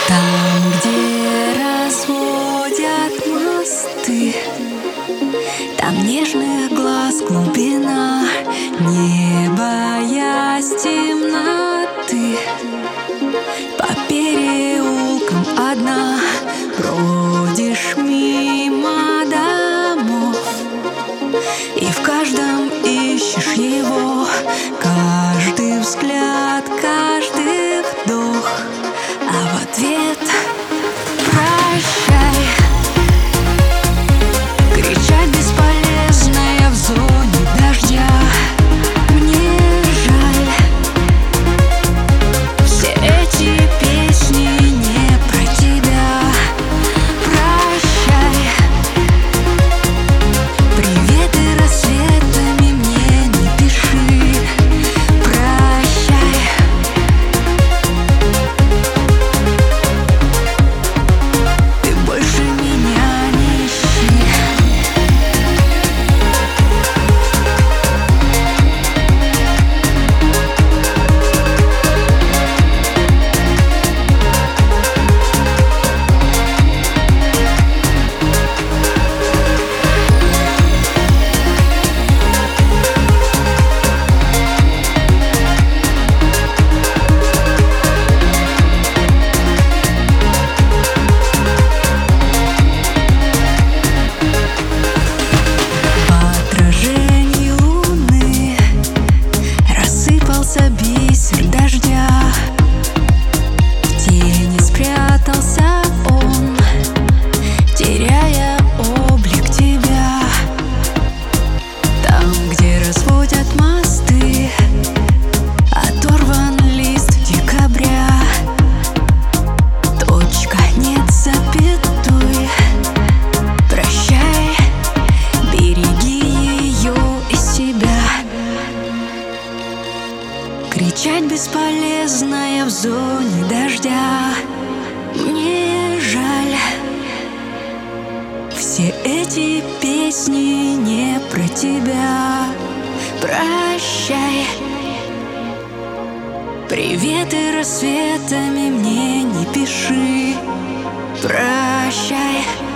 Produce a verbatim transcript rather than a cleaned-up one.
Там, где разводят мосты, там нежных глаз глубина, не боясь темноты. По переулкам одна бродишь мимо домов, и в каждом ищешь его, каждый взгляд, каждый вдох, а в ответ прощай. Кричать бесполезно, я в зоне дождя. Мне жаль, все эти песни не про тебя. Прощай, приветы рассветами мне не пиши. Прощай, ты больше меня не ищи. Бисер дождя, в тени спрятался он, теряя облик тебя. Там, где разводят мосты, оторван лист декабря. Точка, нет запятой. Прощай, береги ее и себя. Кричать бесполезно, я в зоне дождя. Мне жаль, все эти песни не про тебя. Прощай, приветы рассветами мне не пиши. Прощай.